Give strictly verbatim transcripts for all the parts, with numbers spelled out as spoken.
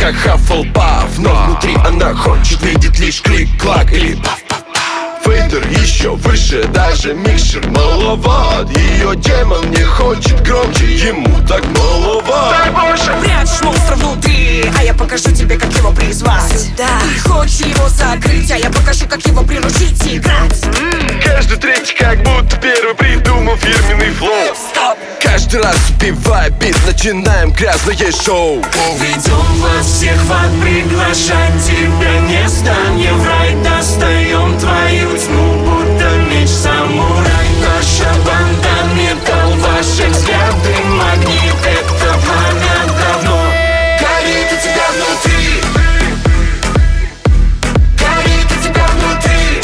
как Хаффлпаф, но внутри она хочет видеть лишь клик-клак или паф-паф. Фейдер еще выше, даже микшер маловат. Ее демон не хочет громче, ему так маловат. Дай больше! Прячешь монстра внутри, а я покажу тебе, как его призвать сюда. Ты хочешь его закрыть, а я покажу, как его приручить и играть. м-м. Каждый третий как будто первый придумал фирменный флоу. Стоп! Каждый раз убивая бит, начинаем грязное шоу. Ведем вас всех в ад, приглашать тебя не станем. В рай достаем твою тьму, будто меч самурай. Наша банда металл, ваши взгляды магнит. Это пламя давно горит у тебя внутри. Горит у тебя внутри.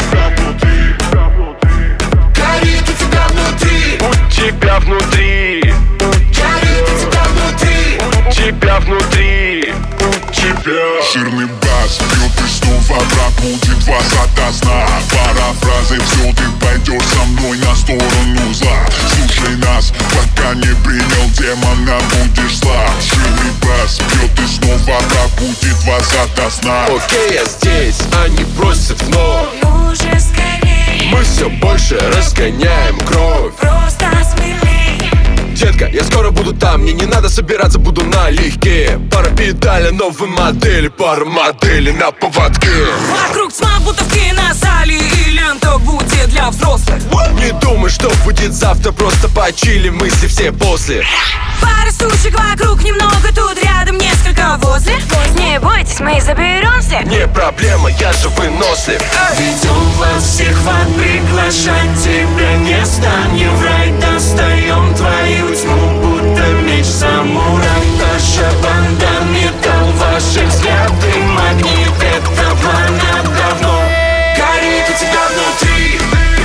Горит у тебя внутри. У тебя внутри. Горит у тебя внутри. У тебя внутри. Тебя. Жирный бас бьет и снова пробудит вас ото сна. Парафразы, все, ты пойдешь со мной на сторону зла. Слушай нас, пока не принял демона, будешь слаб. Жирный бас бьет и снова пробудит вас ото сна. Окей, я здесь, они просят вновь. Ну уже скорей, Мы все больше разгоняем кровь. просто смелей. Детка, я скоро буду там, мне не надо собираться, буду налегке. Пара педали, новые модели, пара моделей на поводке. Вокруг тьма, будто в кинозале, и лента будет для взрослых. Не думай, что будет завтра, просто почилим, мысли все после. Пара сучек вокруг, немного тут рядом, несколько возле. Не бойтесь, мы заберемся. Не проблема, я же вынослив. Ведем вас всех в ад, приглашать тебя не станем. В рай достаем твою тьму, будто меч самурай. Наша банда металл, ваши взгляды магнит. Это пламя давно горит у тебя внутри.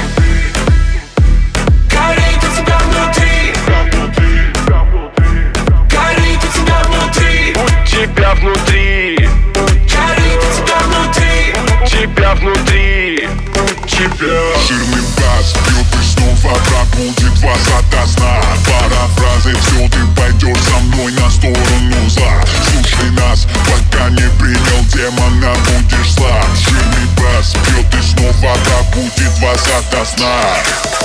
Горит у тебя внутри. Горит у тебя внутри. У тебя внутри. Горит у тебя внутри. У тебя внутри. Тебя. Жирный бас бьет и снова пробудит вас ото сна. Парафразы, все, ты пойдешь со мной на сторону зла. Слушай нас, пока не принял демона, будешь слаб. Жирный бас бьет и снова пробудит вас ото сна.